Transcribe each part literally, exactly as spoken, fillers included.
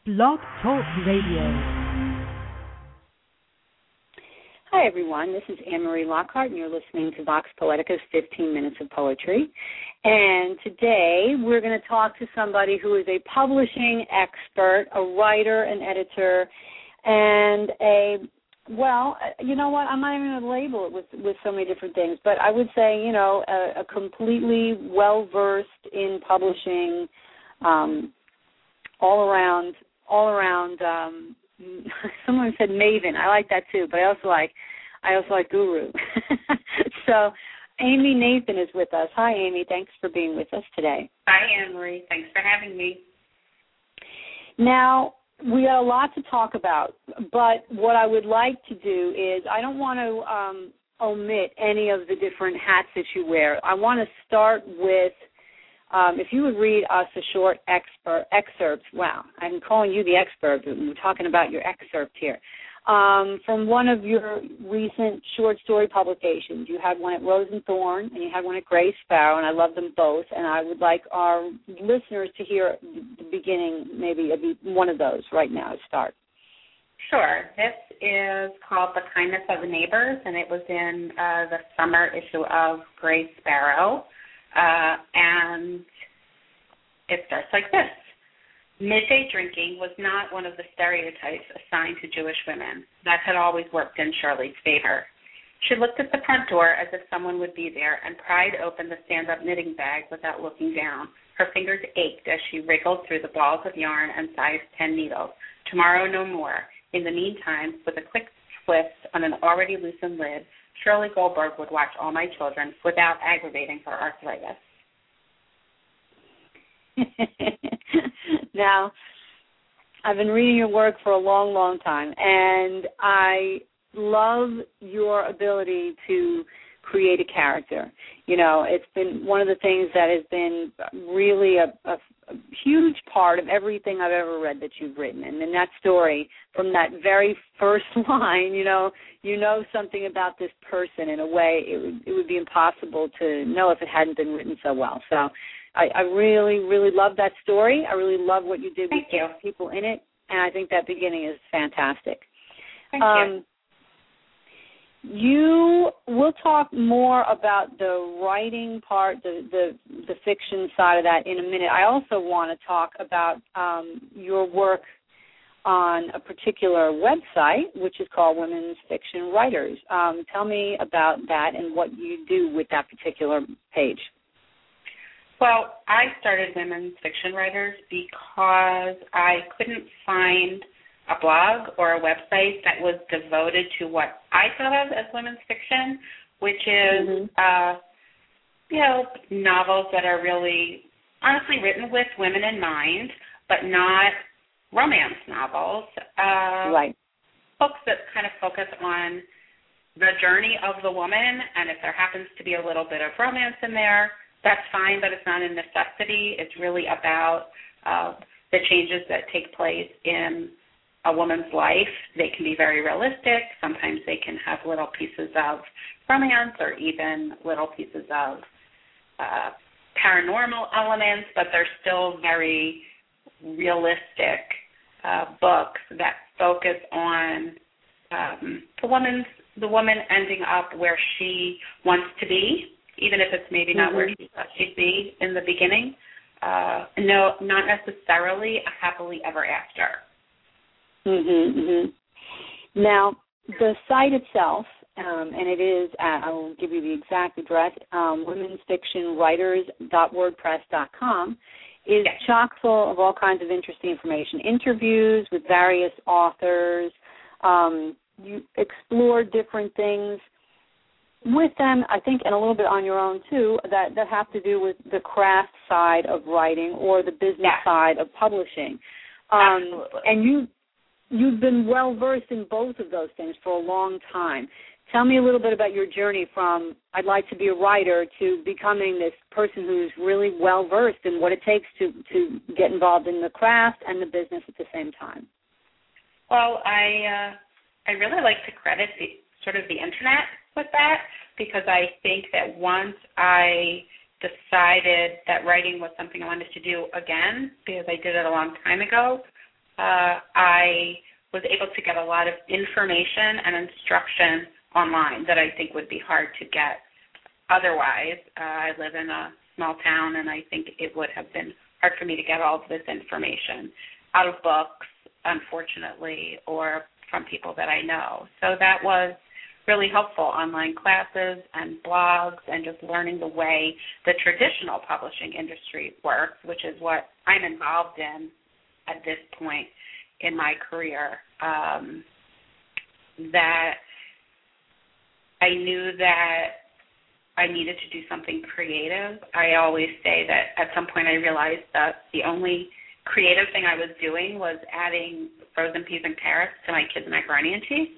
Blog Talk Radio. Hi, everyone. This is Anne-Marie Lockhart, and you're listening to Vox Poetica's fifteen minutes of Poetry. And today we're going to talk to somebody who is a publishing expert, a writer, an editor, and a, well, you know what, I'm not even going to label it with, with so many different things, but I would say, you know, a, a completely well-versed in publishing, um, all around, all around, um, someone said maven. I like that too, but I also like I also like guru. So Amy Nathan is with us. Hi, Amy. Thanks for being with us today. Hi, Anne-Marie. Thanks for having me. Now, we got a lot to talk about, but what I would like to do is I don't want to um, omit any of the different hats that you wear. I want to start with Um, if you would read us a short expert, excerpt, wow, I'm calling you the expert, but we're talking about your excerpt here, um, from one of your recent short story publications. You had one at Rose and Thorn, and you had one at Gray Sparrow, and I love them both, and I would like our listeners to hear the beginning, maybe of one of those right now to start. Sure. This is called The Kindness of the Neighbors, and it was in uh, the summer issue of Gray Sparrow. Uh, and it starts like this. Midday drinking was not one of the stereotypes assigned to Jewish women. That had always worked in Shirley's favor. She looked at the front door as if someone would be there and pried open the stand-up knitting bag without looking down. Her fingers ached as she wriggled through the balls of yarn and size ten needles. Tomorrow, no more. In the meantime, with a quick twist on an already loosened lid, Shirley Goldberg would watch all my children without aggravating her arthritis. Now, I've been reading your work for a long, long time, and I love your ability to create a character. You know, it's been one of the things that has been really a, a, a huge part of everything I've ever read that you've written. And in that story, from that very first line, you know, you know something about this person in a way it would, it would be impossible to know if it hadn't been written so well. So I, I really, really love that story. I really love what you did Thank with you. people in it, and I think that beginning is fantastic. Thank um, you. You will talk more about the writing part, the, the the fiction side of that in a minute. I also want to talk about um, your work on a particular website, which is called Women's Fiction Writers. Um, tell me about that and what you do with that particular page. Well, I started Women's Fiction Writers because I couldn't find a blog or a website that was devoted to what I thought of as women's fiction, which is, mm-hmm. uh, you know, novels that are really honestly written with women in mind, but not romance novels. Uh, right. Books that kind of focus on the journey of the woman, and if there happens to be a little bit of romance in there, that's fine, but it's not a necessity. It's really about uh, the changes that take place in a woman's life. They can be very realistic. Sometimes they can have little pieces of romance or even little pieces of uh, paranormal elements, but they're still very realistic uh, books that focus on um, the woman's the woman ending up where she wants to be, even if it's maybe not mm-hmm. where she thought she'd be in the beginning. Uh, no, not necessarily a happily ever after. Mm-hmm, mm-hmm. Now, the site itself, um, and it is, at, I will give you the exact address, um, women's fiction writers dot wordpress dot com, is yes. chock full of all kinds of interesting information, interviews with various authors. Um, you explore different things with them, I think, and a little bit on your own, too, that, that have to do with the craft side of writing or the business yes. side of publishing. Um, Absolutely. And you... You've been well-versed in both of those things for a long time. Tell me a little bit about your journey from I'd like to be a writer to becoming this person who's really well-versed in what it takes to, to get involved in the craft and the business at the same time. Well, I uh, I really like to credit the, sort of the Internet with that, because I think that once I decided that writing was something I wanted to do again, because I did it a long time ago, uh, I was able to get a lot of information and instruction online that I think would be hard to get otherwise. Uh, I live in a small town, and I think it would have been hard for me to get all of this information out of books, unfortunately, or from people that I know. So that was really helpful, online classes and blogs and just learning the way the traditional publishing industry works, which is what I'm involved in at this point in my career, um, that I knew that I needed to do something creative. I always say that at some point I realized that the only creative thing I was doing was adding frozen peas and carrots to my kids' macaroni and cheese.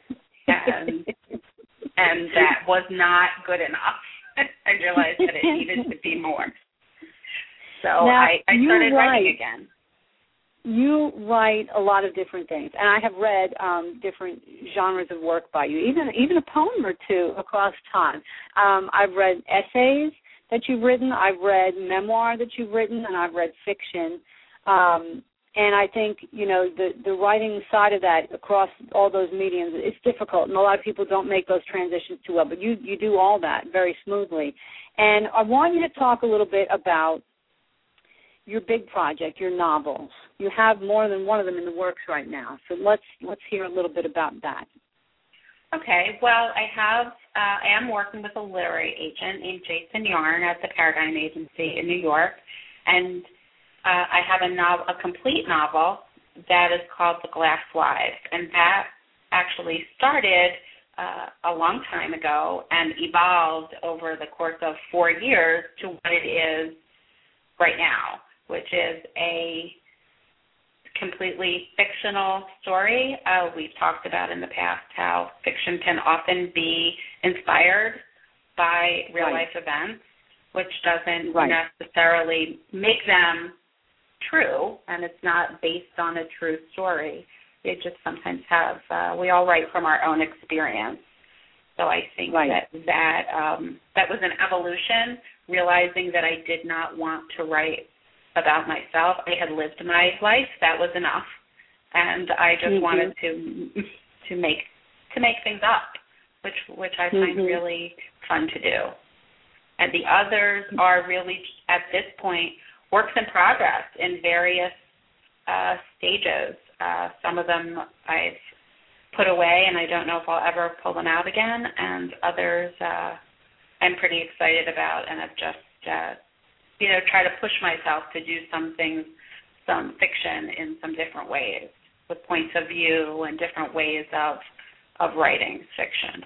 And, and that was not good enough. I realized that it needed to be more. So now, I, I started write, writing again. You write a lot of different things, and I have read um, different genres of work by you, even even a poem or two across time. Um, I've read essays that you've written, I've read memoir that you've written, and I've read fiction. Um, and I think, you know, the, the writing side of that across all those mediums, it's difficult, and a lot of people don't make those transitions too well, but you, you do all that very smoothly. And I want you to talk a little bit about your big project, your novels. You have more than one of them in the works right now, so let's let's hear a little bit about that. Okay, well, I have, uh, I am working with a literary agent named Jason Yarn at the Paradigm Agency in New York, and uh, I have a novel, a complete novel that is called The Glass Wives, and that actually started uh, a long time ago and evolved over the course of four years to what it is right now, which is a completely fictional story. Uh, we've talked about in the past how fiction can often be inspired by real-life right. events, which doesn't right. necessarily make them true, and it's not based on a true story. They just sometimes have, uh, we all write from our own experience. So I think right. that that, um, that was an evolution, realizing that I did not want to write about myself. I had lived my life. That was enough. And I just mm-hmm. wanted to to make to make things up, which which I find mm-hmm. really fun to do. And the others are really, at this point, works in progress in various uh, stages. Uh, some of them I've put away, and I don't know if I'll ever pull them out again. And others uh, I'm pretty excited about, and I've just uh, you know, try to push myself to do some things, some fiction in some different ways, with points of view and different ways of of writing fiction.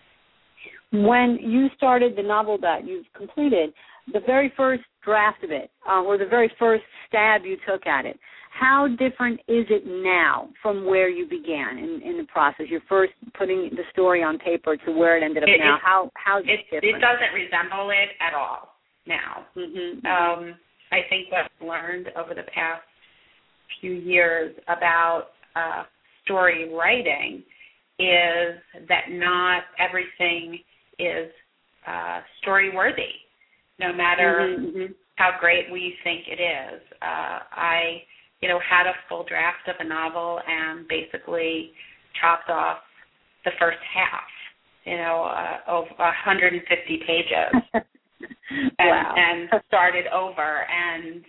When you started the novel that you've completed, the very first draft of it, uh, or the very first stab you took at it, how different is it now from where you began in, in the process? You're first putting the story on paper to where it ended up it, now. It, how how's it, it different? It doesn't resemble it at all now. Mm-hmm. Um, I think what I've learned over the past few years about uh, story writing is that not everything is uh, story-worthy, no matter mm-hmm. how great we think it is. Uh, I, you know, had a full draft of a novel and basically chopped off the first half, you know, uh, of one hundred fifty pages. and, wow. and started over. And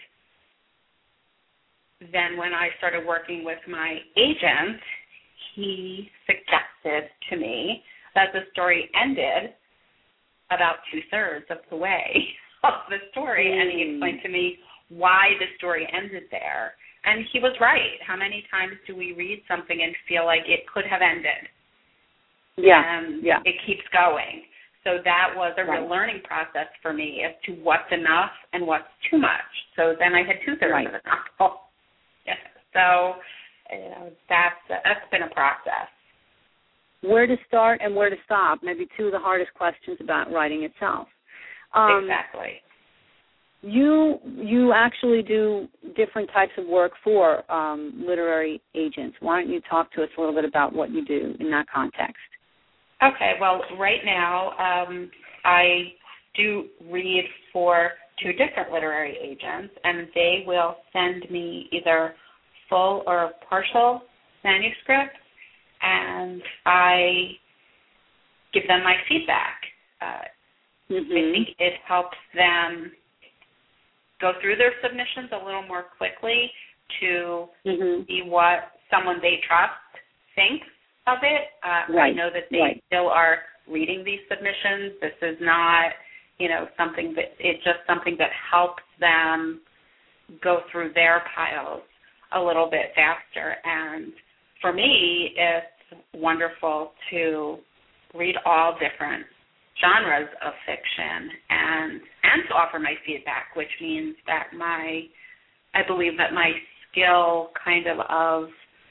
then when I started working with my agent, he suggested to me that the story ended about two-thirds of the way of the story, mm. and he explained to me why the story ended there. And he was right. How many times do we read something and feel like it could have ended? Yeah, and yeah. it keeps going. So that was a right. real learning process for me as to what's enough and what's too much. So then I had two-thirds right. of the novel. Yeah. So you know, that's, that's been a process. Where to start and where to stop, maybe two of the hardest questions about writing itself. Um, exactly. You you actually do different types of work for um, literary agents. Why don't you talk to us a little bit about what you do in that context? Okay, well, right now um, I do read for two different literary agents, and they will send me either full or partial manuscripts, and I give them my feedback. Uh, mm-hmm. I think it helps them go through their submissions a little more quickly to mm-hmm. see what someone they trust thinks of it. Uh, right. I know that they right. still are reading these submissions. This is not, you know, something that, it's just something that helps them go through their piles a little bit faster. And for me, it's wonderful to read all different genres of fiction and and to offer my feedback, which means that my, I believe that my skill kind of of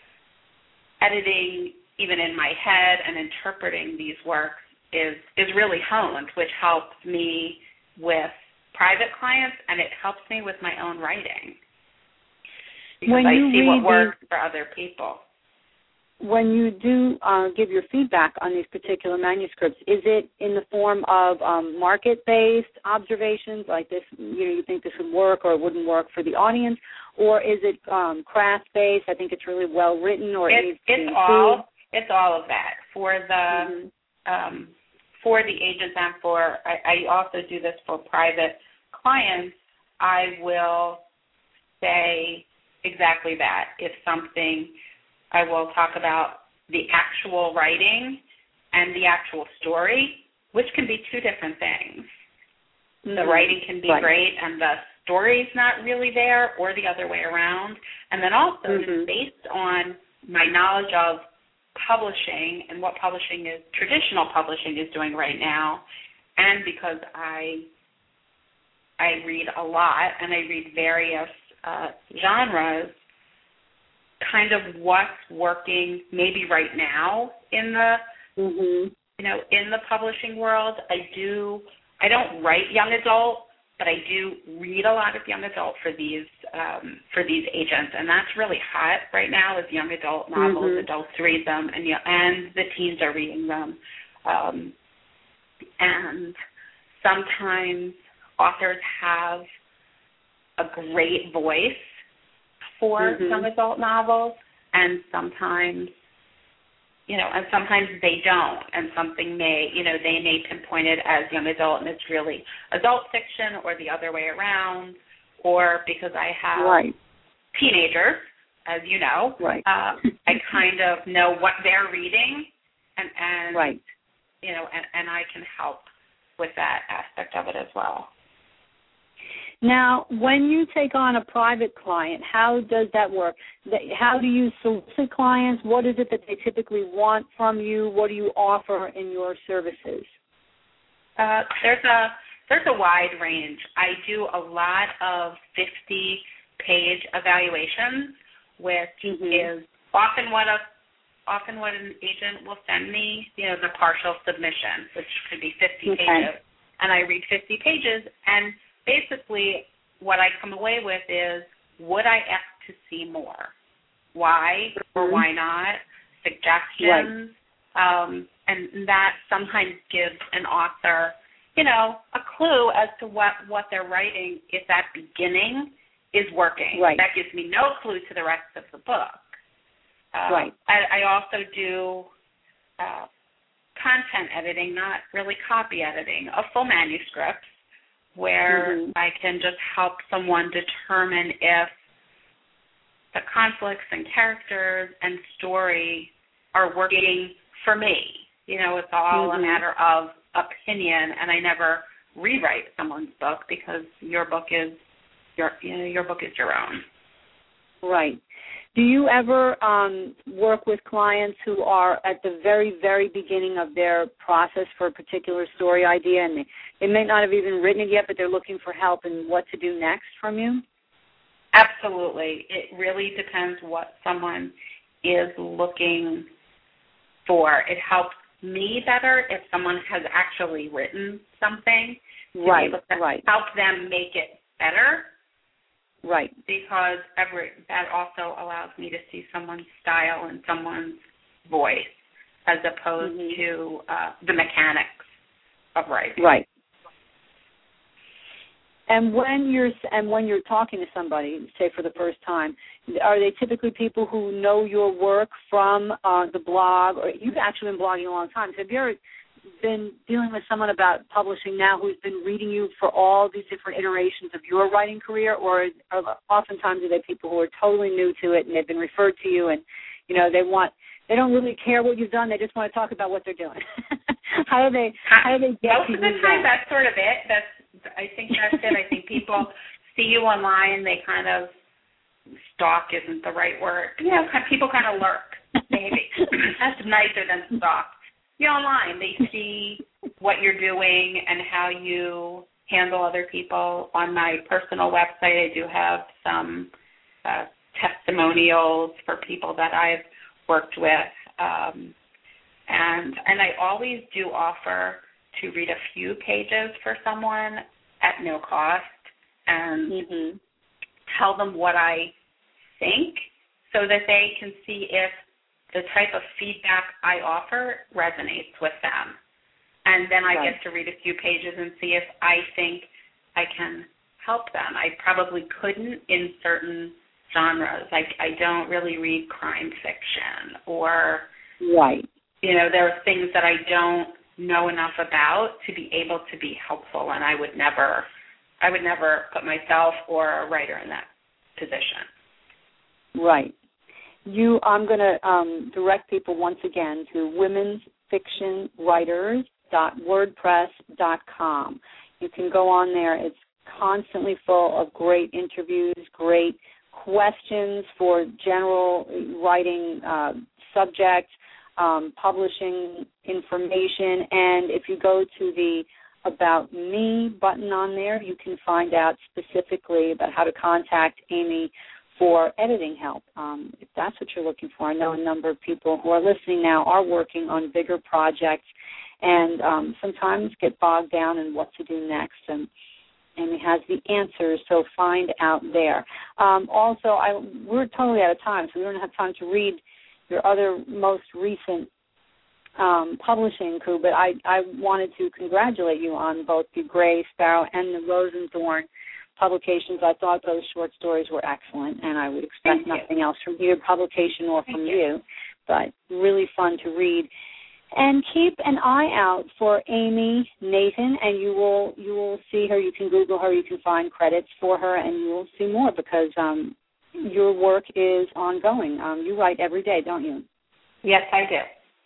editing, even in my head, and interpreting these works is is really honed, which helps me with private clients, and it helps me with my own writing. Because when I you see read what works these, for other people. When you do uh, give your feedback on these particular manuscripts, is it in the form of um, market-based observations, like this, you know, you think this would work or it wouldn't work for the audience, or is it um, craft-based? I think it's really well written, or it it's, needs to it's be all improved? it's all of that for the mm-hmm. um, for the agents and for I, I also do this for private clients. I will say exactly that. If something, I will talk about the actual writing and the actual story, which can be two different things. Mm-hmm. The writing can be right. great and the story's not really there, or the other way around. And then also mm-hmm. based on my knowledge of publishing and what publishing is, traditional publishing is doing right now, and because I I read a lot and I read various uh, genres, kind of what's working maybe right now in the mm-hmm. you know in the publishing world. I do I don't write young adult, but I do read a lot of young adult for these um, for these agents, and that's really hot right now. Is young adult novels. Mm-hmm. Adults read them, and and the teens are reading them, um, and sometimes authors have a great voice for mm-hmm. young adult novels, and sometimes, you know, and sometimes they don't, and something may, you know, they may pinpoint it as young adult, and it's really adult fiction, or the other way around, or because I have right. teenagers, as you know, right. uh, I kind of know what they're reading, and, and right. you know, and, and I can help with that aspect of it as well. Now, when you take on a private client, how does that work? How do you solicit clients? What is it that they typically want from you? What do you offer in your services? Uh, there's a there's a wide range. I do a lot of fifty-page evaluations, which mm-hmm. is often what a often what an agent will send me. You know, the partial submission, which could be fifty okay. pages, and I read fifty pages and. Basically, what I come away with is, would I ask to see more? Why or mm-hmm. why not? Suggestions. Right. Um, and that sometimes gives an author, you know, a clue as to what, what they're writing, if that beginning is working. Right. That gives me no clue to the rest of the book. Uh, right. I, I also do uh, content editing, not really copy editing, of full manuscripts, where mm-hmm. I can just help someone determine if the conflicts and characters and story are working for me. You know, it's all mm-hmm. a matter of opinion, and I never rewrite someone's book because your book is your you know, your book is your own. Right. Do you ever um, work with clients who are at the very, very beginning of their process for a particular story idea, and they, they may not have even written it yet, but they're looking for help in what to do next from you? Absolutely. It really depends what someone is looking for. It helps me better if someone has actually written something to right, be able to right. help them make it better. Right. Because every, that also allows me to see someone's style and someone's voice as opposed mm-hmm. to uh, the mechanics of writing. Right. And when you're and when you're talking to somebody, say for the first time, are they typically people who know your work from uh, the blog, or you've actually been blogging a long time? So have you ever been dealing with someone about publishing now who's been reading you for all these different iterations of your writing career, or are oftentimes are they people who are totally new to it and they've been referred to you and you know they want they don't really care what you've done, they just want to talk about what they're doing? how do they how do they get Most to of the you time, that? that's sort of it. That's I think that's it. I think people see you online, they kind of stalk isn't the right word. You know, people kind of lurk. Maybe that's nicer than stalk. You're online. They see what you're doing and how you handle other people. On my personal website, I do have some uh, testimonials for people that I've worked with, um, and and I always do offer to read a few pages for someone at no cost and mm-hmm. tell them what I think so that they can see if the type of feedback I offer resonates with them. And then I right. get to read a few pages and see if I think I can help them. I probably couldn't in certain genres. I, I don't really read crime fiction or, right. you know, there are things that I don't know enough about to be able to be helpful, and I would never, I would never put myself or a writer in that position. Right. You, I'm going to um, direct people once again to women's fiction writers dot wordpress dot com. You can go on there. It's constantly full of great interviews, great questions for general writing uh, subjects, um, publishing information, and if you go to the About Me button on there, you can find out specifically about how to contact Amy for editing help, um, if that's what you're looking for. I know a number of people who are listening now are working on bigger projects and um, sometimes get bogged down in what to do next, and Amy has the answers, so find out there. Um, also, I, we're totally out of time, so we don't have time to read your other most recent um, publishing coup, but I, I wanted to congratulate you on both the Gray Sparrow and the Rosenthorn publications. I thought those short stories were excellent, and I would expect Thank nothing you. else from either publication or from Thank you. you, but really fun to read. And keep an eye out for Amy Nathan, and you will you will see her. You can Google her. You can find credits for her, and you will see more because um, your work is ongoing. Um, you write every day, don't you? Yes, I do.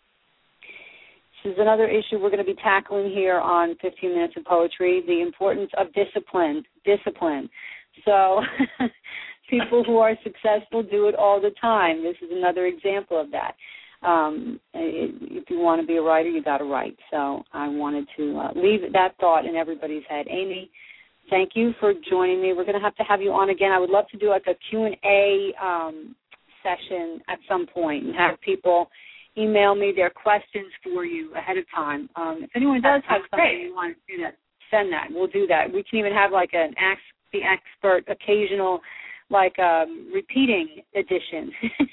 This is another issue we're going to be tackling here on fifteen minutes of Poetry, the importance of discipline. Discipline. So people who are successful do it all the time. This is another example of that. Um, if you want to be a writer, you got to write. So I wanted to uh, leave that thought in everybody's head. Amy, thank you for joining me. We're going to have to have you on again. I would love to do like a Q and A um, session at some point and have people email me their questions for you ahead of time. Um, if anyone does have something you want to do that, send that. We'll do that. We can even have like an Ask the Expert occasional, like um, repeating edition.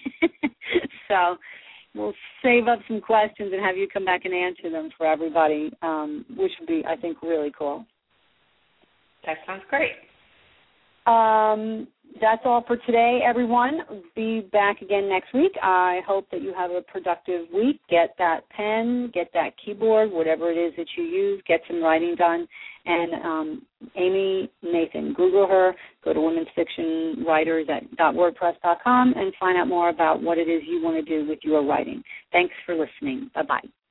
So we'll save up some questions and have you come back and answer them for everybody, um, which would be, I think, really cool. That sounds great. Um, that's all for today, everyone. Be back again next week. I hope that you have a productive week. Get that pen, get that keyboard, whatever it is that you use, get some writing done. And um, Amy Nathan, Google her, go to women's fiction writers dot wordpress dot com and find out more about what it is you want to do with your writing. Thanks for listening. Bye-bye.